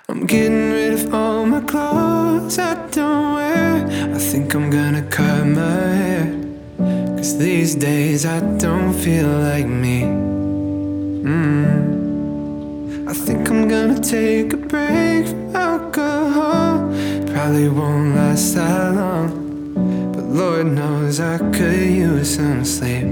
I'm getting rid of all my clothes I don't wear. I think I'm gonna cut my hair, 'cause these days I don't feel like me. I think I'm gonna take a break from alcohol. Probably won't last that long, but Lord knows I could use some sleep.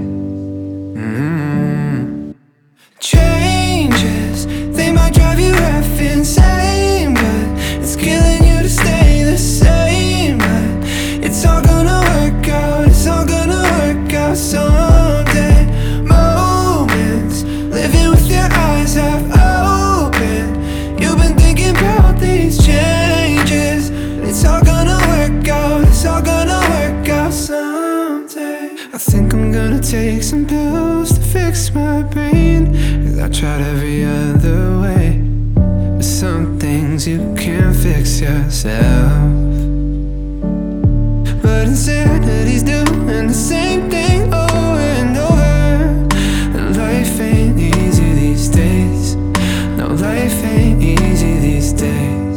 Changes, they might drive you half insane, but it's killing you to stay the same. But it's all gonna work out, it's all gonna work out someday. Moments, living with your eyes half open. You've been thinking about these changes. It's all gonna work out, it's all gonna work out someday. I think I'm gonna take some pills to fix my brain, 'cause I tried every other way, but some things you can't fix yourself. But insanity's doing the same thing over and over, and life ain't easy these days. No, life ain't easy these days.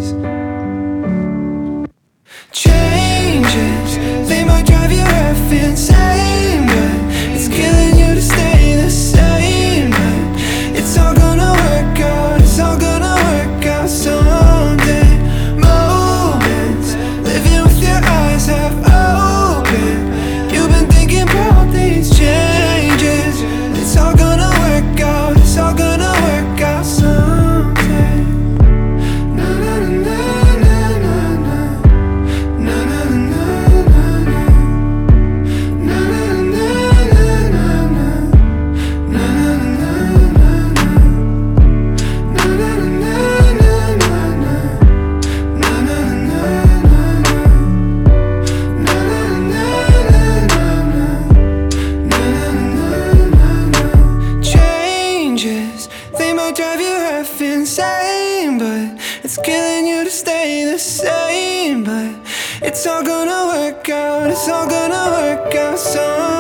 Changes, they might drive you half insane, but it's killing you to stay the same. But it's all gonna work out, it's all gonna work out someday. Moments, living with your eyes half open. You've been thinking about these changes. It's all gonna work out, it's all gonna work out someday. Na na na na na na. Na na na na na. Na na na na na na. Na na na na na. Na na na na na na. Na na na na na. Na na na na na. Na na na na. Changes, they might drive you half insane, but it's killing you to stay the same. But it's all gonna work out, it's all gonna work out someday.